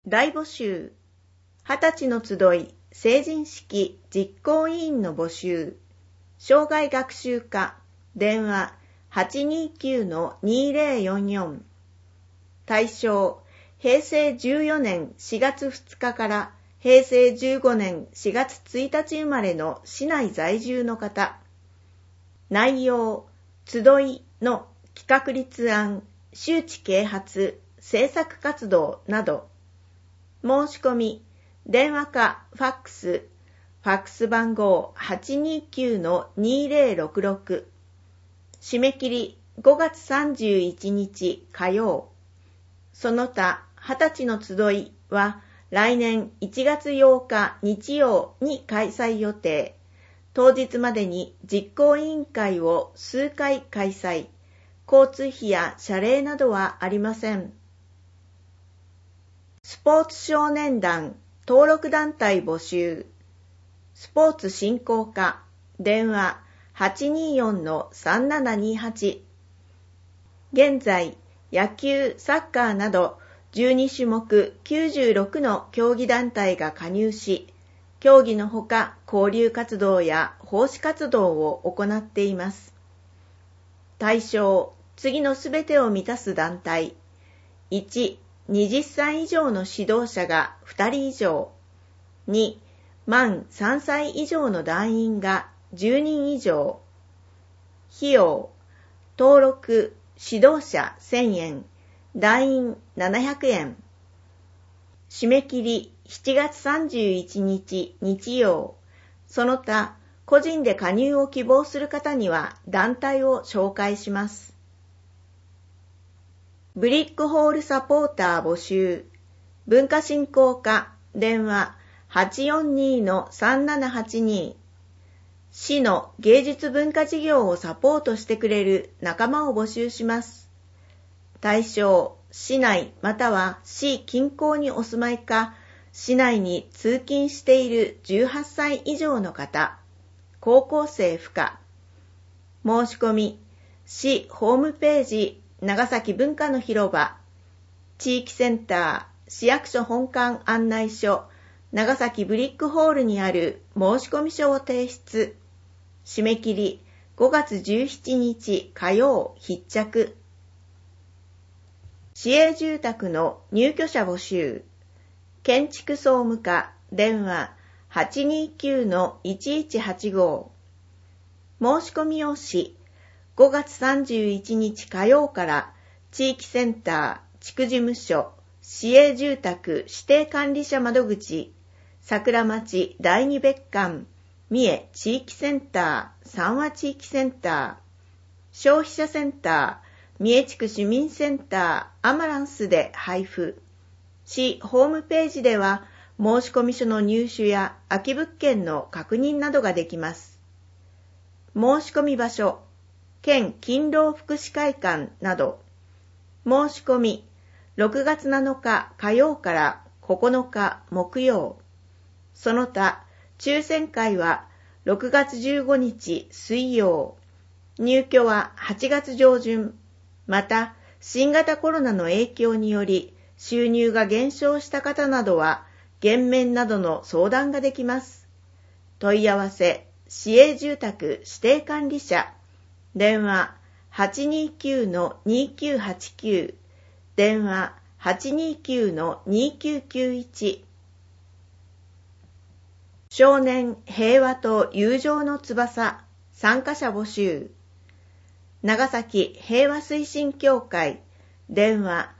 大募集。20歳の集い成人式実行委員の募集。生涯学習科。電話 829-2044。対象、平成14年4月2日から平成15年4月1日生まれの市内在住の方。内容、集いの企画立案、周知啓発、制作活動など。申し込み、電話かファックス、ファックス番号 829-2066。締め切り5月31日火曜。その他、20歳の集いは来年1月8日日曜に開催予定。当日までに実行委員会を数回開催。交通費や謝礼などはありません。スポーツ少年団登録団体募集。スポーツ振興課。電話 824-3728。現在、野球、サッカーなど12種目96の競技団体が加入し、競技のほか交流活動や奉仕活動を行っています。対象、次のすべてを満たす団体。1、20歳以上の指導者が2人以上。2、満3歳以上の団員が10人以上。費用、登録、指導者1000円、団員700円。締め切り7月31日日曜。その他、個人で加入を希望する方には団体を紹介します。ブリックホールサポーター募集。文化振興課。電話 842-3782。市の芸術文化事業をサポートしてくれる仲間を募集します。対象、市内または市近郊にお住まいか、市内に通勤している18歳以上の方、高校生不可。申し込み、市ホームページ、長崎文化の広場、地域センター、市役所本館案内所、長崎ブリックホールにある申込書を提出。締め切り5月17日火曜必着。市営住宅の入居者募集。建築総務課。電話 829-1185。申し込み用紙。5月31日火曜から地域センター、地区事務所、市営住宅指定管理者窓口、桜町第二別館、三重地域センター、三和地域センター、消費者センター、三重地区市民センター、アマランスで配布。市ホームページでは申込書の入手や空き物件の確認などができます。申込場所、県勤労福祉会館など。申し込み、6月7日火曜から9日木曜。その他、抽選会は6月15日水曜。入居は8月上旬。また、新型コロナの影響により収入が減少した方などは、減免などの相談ができます。問い合わせ、市営住宅指定管理者。電話 829-2989。電話 829-2991。少年平和と友情の翼。参加者募集。長崎平和推進協会。電話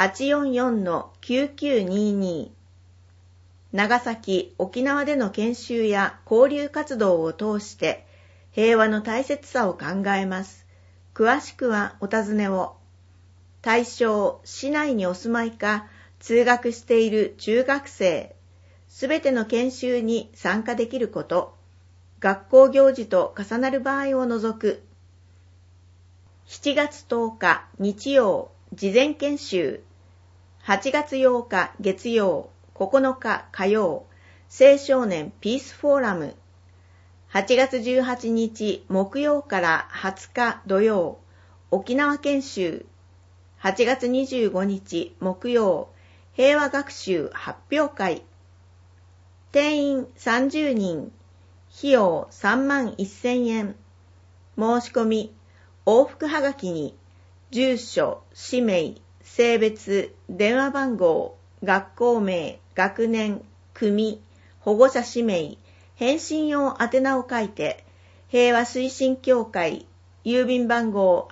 844-9922。長崎、沖縄での研修や交流活動を通して平和の大切さを考えます。詳しくはお尋ねを。対象、市内にお住まいか、通学している中学生。すべての研修に参加できること。学校行事と重なる場合を除く。7月10日日曜、事前研修。8月8日月曜、9日火曜、青少年ピースフォーラム。8月18日木曜から20日土曜、沖縄研修。8月25日木曜、 平和学習発表会。定員30人、費用31,000円。申し込み、往復はがきに、住所、氏名、性別、電話番号、学校名、学年、組、保護者氏名、返信用宛名を書いて、平和推進協会、郵便番号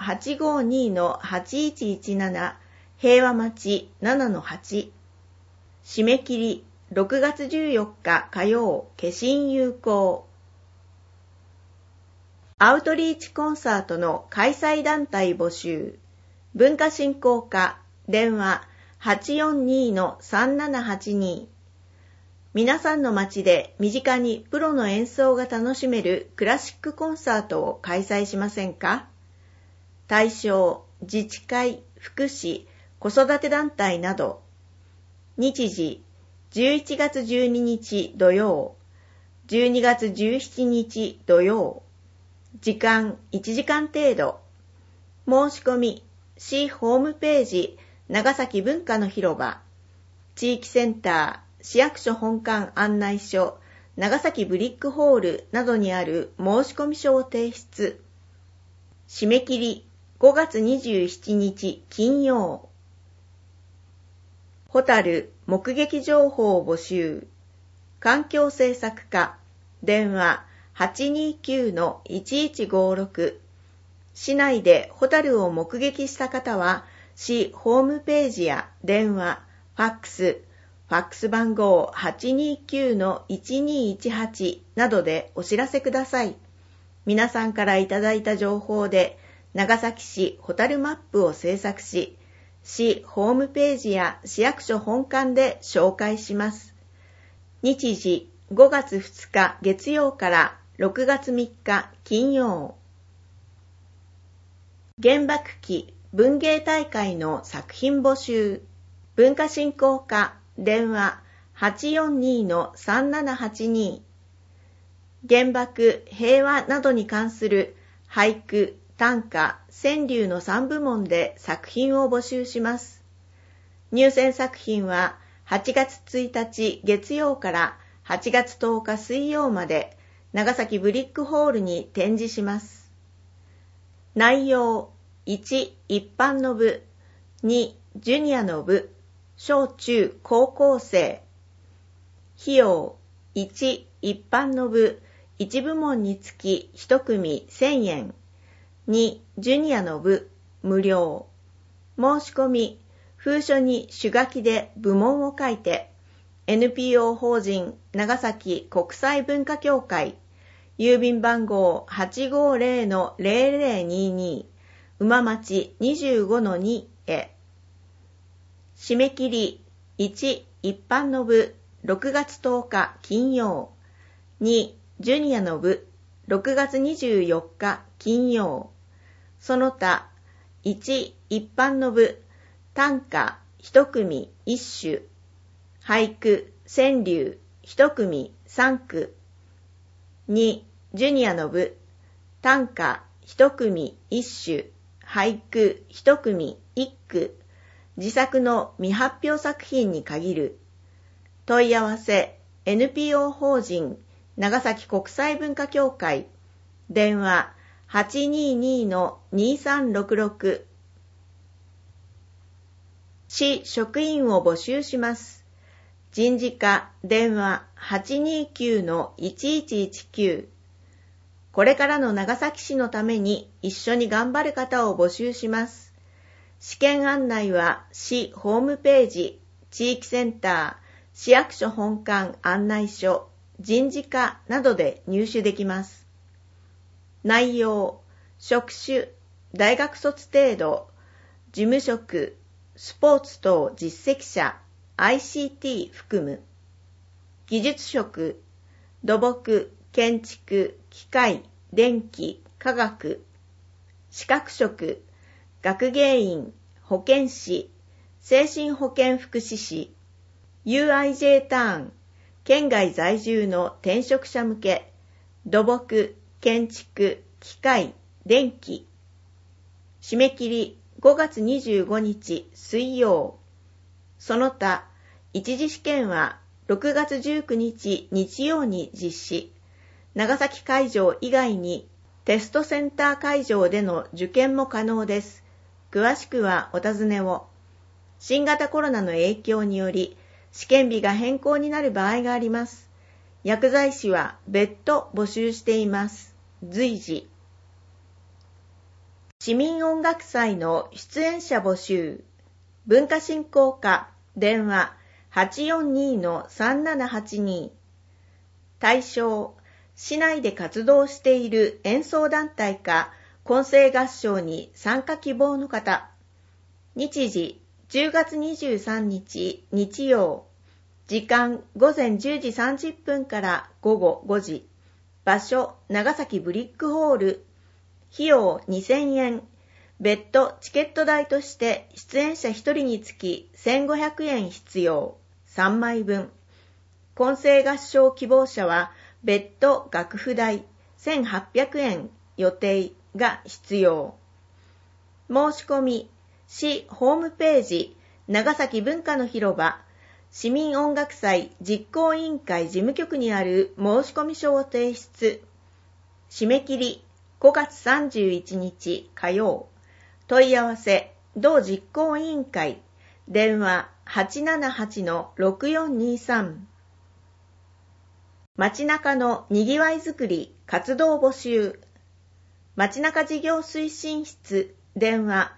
852-8117、平和町 7-8。締め切り、6月14日火曜、消印有効。アウトリーチコンサートの開催団体募集。文化振興課、電話 842-3782。皆さんの街で身近にプロの演奏が楽しめるクラシックコンサートを開催しませんか？対象、自治会、福祉、子育て団体など。日時、11月12日土曜、12月17日土曜。時間1時間程度。申し込み、市ホームページ、長崎文化の広場、地域センター、市役所本館案内所、長崎ブリックホールなどにある申し込み書を提出。締め切り5月27日金曜。ホタル目撃情報募集。環境政策課、電話 829-1156。市内でホタルを目撃した方は、市ホームページや電話、ファックス番号 829-1218 などでお知らせください。皆さんからいただいた情報で、長崎市ホタルマップを制作し、市ホームページや市役所本館で紹介します。日時5月2日月曜から6月3日金曜。原爆期文芸大会の作品募集。文化振興課、電話 842-3782。原爆、平和などに関する俳句、短歌、川柳の3部門で作品を募集します。入選作品は8月1日月曜から8月10日水曜まで長崎ブリックホールに展示します。内容、1、一般の部、2、ジュニアの部、小中高校生。費用、1、一般の部、1部門につき1組1000円。2、ジュニアの部、無料。申し込み、封書に手書きで部門を書いて、NPO 法人長崎国際文化協会、郵便番号 850-0022、馬町 25-2 へ。締め切り、1、一般の部、6月10日金曜。2、ジュニアの部、6月24日金曜。その他、1、一般の部、短歌1組1首、俳句、川柳1組3句。2、ジュニアの部、短歌1組1首、俳句1組1句。自作の未発表作品に限る。問い合わせ NPO 法人長崎国際文化協会、電話 822-2366。 市職員を募集します。人事課、電話 829-1119。これからの長崎市のために一緒に頑張る方を募集します。試験案内は市ホームページ、地域センター、市役所本館案内所、人事課などで入手できます。内容、職種、大学卒程度、事務職、スポーツ等実績者、ICT 含む。技術職、土木、建築、機械、電気、化学。資格職、学芸員、保健師、精神保健福祉士、UIJ ターン、県外在住の転職者向け、土木、建築、機械、電気。締め切り5月25日水曜。その他、 一次試験は6月19日日曜に実施。長崎会場以外にテストセンター会場での受験も可能です。詳しくはお尋ねを。新型コロナの影響により試験日が変更になる場合があります。薬剤師は別途募集しています。随時。市民音楽祭の出演者募集。文化振興課電話 842-3782。対象、市内で活動している演奏団体か混声合唱に参加希望の方。日時、10月23日日曜。時間、午前10時30分から午後5時。場所、長崎ブリックホール。費用2000円。別途チケット代として出演者1人につき1500円必要。3枚分。混声合唱希望者は別途楽譜代1800円予定が必要。申し込み、市ホームページ、長崎文化の広場、市民音楽祭実行委員会事務局にある申込書を提出。締め切り5月31日火曜。問い合わせ、同実行委員会、電話 878-6423。街中のにぎわいづくり活動募集。街中事業推進室、電話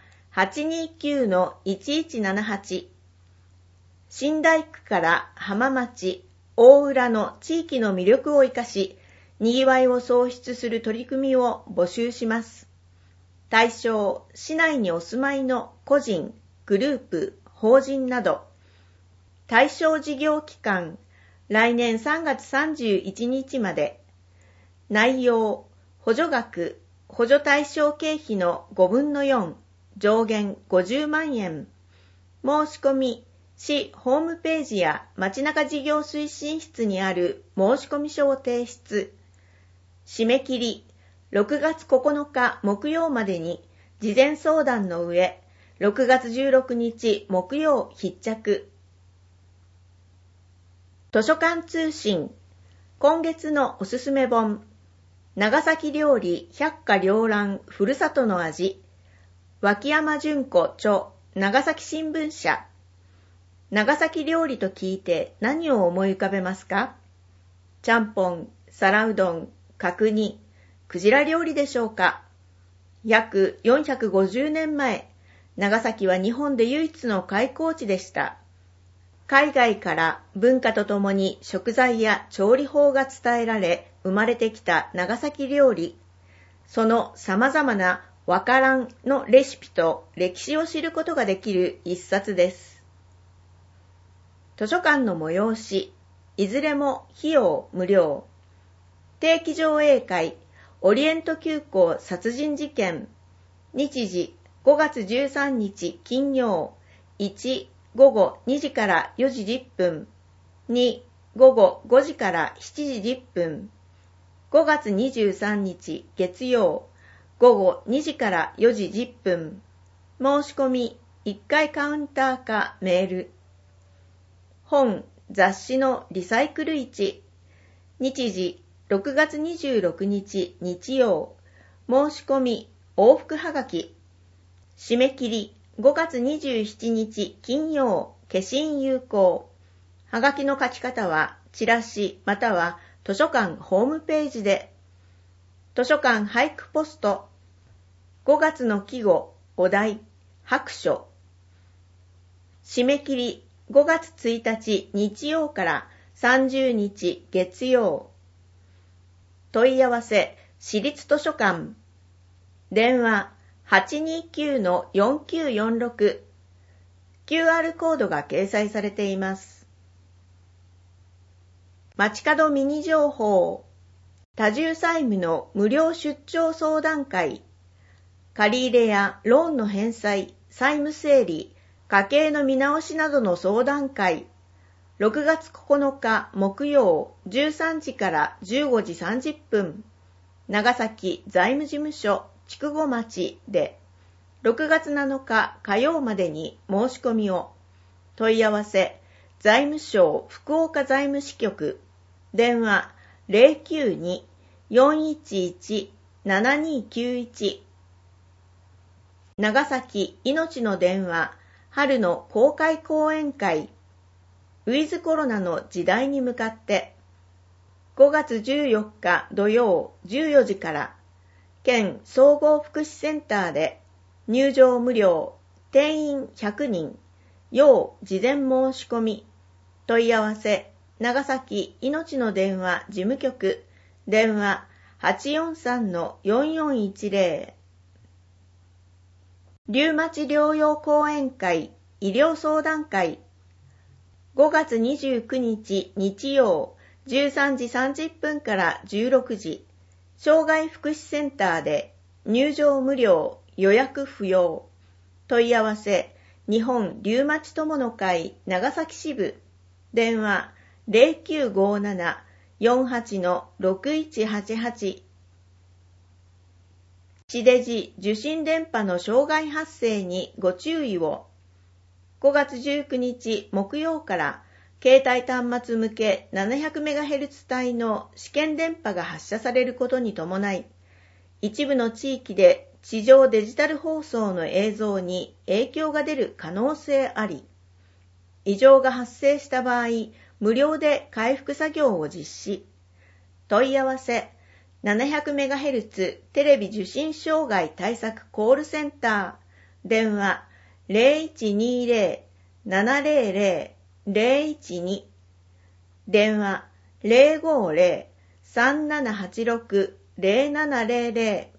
829-1178。新大区から浜町、大浦の地域の魅力を生かし、にぎわいを創出する取り組みを募集します。対象、市内にお住まいの個人、グループ、法人など。対象事業期間、来年3月31日まで。内容、補助額、補助対象経費の5分の4、上限50万円。申し込み、市ホームページや街中事業推進室にある申込書を提出。締め切り、6月9日木曜までに事前相談の上、6月16日木曜必着。図書館通信、今月のおすすめ本、長崎料理百花繚乱ふるさとの味、脇山純子著長崎新聞社。長崎料理と聞いて何を思い浮かべますか？ちゃんぽん、皿うどん、角煮、クジラ料理でしょうか。約450年前、長崎は日本で唯一の開港地でした。海外から文化とともに食材や調理法が伝えられ、生まれてきた長崎料理。その様々なわからんのレシピと歴史を知ることができる一冊です。図書館の催し、いずれも費用無料。定期上映会、オリエント急行殺人事件。日時5月13日金曜。1、午後2時から4時10分。2、午後5時から7時10分。5月23日月曜。午後2時から4時10分。申し込み、1階カウンターかメール。本、雑誌のリサイクル市。日時6月26日日曜。申し込み、往復はがき。締め切り5月27日金曜。消印有効。はがきの書き方はチラシまたは図書館ホームページで。図書館俳句ポスト。5月の季語、お題、白書。締め切り5月1日日曜から30日月曜。問い合わせ、市立図書館。電話 829-4946。QR コードが掲載されています。街角ミニ情報。多重債務の無料出張相談会。借り入れやローンの返済、債務整理、家計の見直しなどの相談会。6月9日木曜13時から15時30分。長崎財務事務所筑後町で。6月7日火曜までに申し込みを。問い合わせ財務省福岡財務支局、電話 092-411-7291。長崎いのちの電話春の公開講演会、ウィズコロナの時代に向かって、5月14日土曜14時から、県総合福祉センターで入場無料、定員100人、要事前申し込み、問い合わせ、長崎いのちの電話事務局、電話 843-4410。リウマチ療養講演会、医療相談会、5月29日日曜13時30分から16時、障害福祉センターで入場無料、予約不要。問い合わせ、日本リウマチ友の会長崎支部、電話 0957-48-6188。地デジ受信電波の障害発生にご注意を。5月19日木曜から携帯端末向け 700MHz 帯の試験電波が発射されることに伴い、一部の地域で地上デジタル放送の映像に影響が出る可能性あり、異常が発生した場合、無料で回復作業を実施。問い合わせ、700MHz テレビ受信障害対策コールセンター、電話 0120-700-012、電話 050-3786-0700。